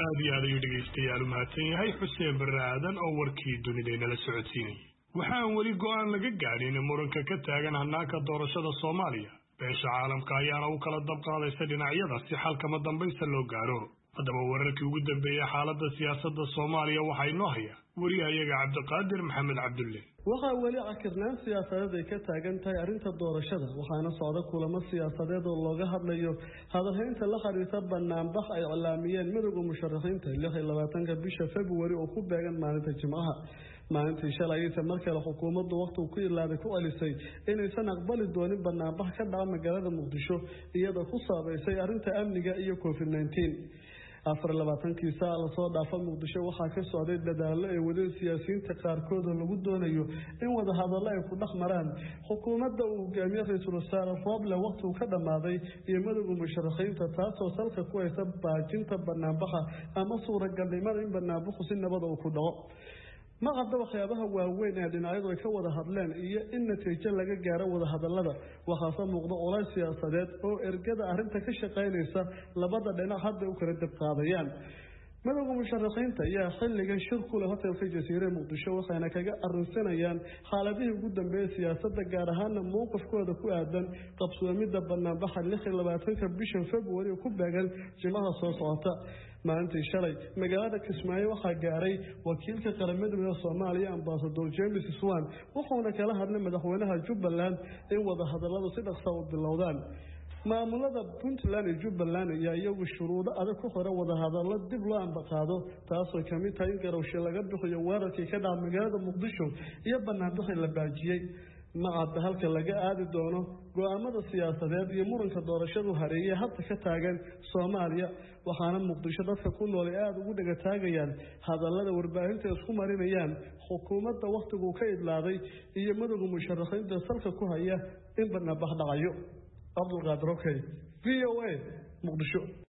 aad iyo aad ayuu dhegaystayaal u mahadsan yahay xuseen barre aadan oo warkii dunidaynala socodsiinayay waxaan weli go'aan laga gaadhin muranka ka taagan hannaanka doorashada Soomaaliya beesha caalamka ayaana u kala dabqaadaysa dhinacyada si xalkama dambaysa loo gaaro haddaba wararkii ugu dambeeyay xaaladda siyaasadda Soomaaliya waxay noo hayaan wariyahayaga Cabdiqaadir Maxamed Cabdulle waxa wali akirnaan siyaasadeed ay ka taagan tahay arrinta doorashada waxaana socda kulamo siyaasadeed oo looga hadlayo hadalhaynta la xiriirta banaanbax ay cilaamiyeen midowga musharaxiinta 26 bisha February oo ku beegan maalinta Jimcaha maalintii shalay markale xukuumaddu waqti ku ilaaday ku celisay inaysan aqbali doonin banaanbax ka dhaca magaalada Muqdisho iyadoo ku saameysay arrinta amniga iyo COVID-19 24 saac la soo dhaafay Muqdisho waxa ka socday dadaalo ay wadeen siyaasiyiinta qaarkood oo lagu doonayo in wada hadallo ay ku dhaxmaraan xukuumadda uu hogaamiyo ra'iisul wasaare Roble waqti ka dhamaaday iyo madowga musharaxiinta taasoo salka ku haysa baajinta banaanbaxa ama suuragalnimada in banaanbaxu si nabad ah ku dhaco ma qadba waxyaabaha waaweyn ee dhinacyadu ay ka wada hadleen iyo in natiijo laga gaaro wada hadallada waxa muuqda culays siyaasadeed oo ergada arrinta ka shaqeynaysa labada dhinac hadda u kala dabqaadayaan madowga musharaxiinta ayaa xilligan shir ku leh hotelka Jasiire Muqdisho waxayna kaga arrinsanayaan xaaladihii ugu dambeeyay siyaasadda gaar ahaan mowqifkooda ku aadan qabsoomida banaanbaxa 26 bisha February ku beegan Jimcaha soo socota maalintii shalay magaalada Kismaayo waxa gaaray wakiilka qaramada midowga Soomaaliya ambassador James Swan wuxuuna kala hadlay madaxweynaha Jubbaland in wada hadalladu si dhaqso ah u bilowdaan maamulada Puntland iyo Jubbaland ayaa iyagu shuruudo adag ku hore wada hadallo dib loo ambaqaado taasoo kamid tahay in garowsho laga bixiyo weerarkii ka dhacay magaalada Muqdisho iyo banaanbax la baajiyay macad halka laga aadi doono go'aamada siyaasadeed iyo muranka doorashadu hareeyay hadda ka taagan Soomaaliya waxaana Muqdisho dadka ku nool aad ugu dhaga taagayaan hadallada warbaahinta isku marinayaan xukuumadda waqtigu ka idlaaday iyo madowga musharaxiinta salka ku haya in banaanbax dhacayo عبد القادر اوكي VOA مقدشو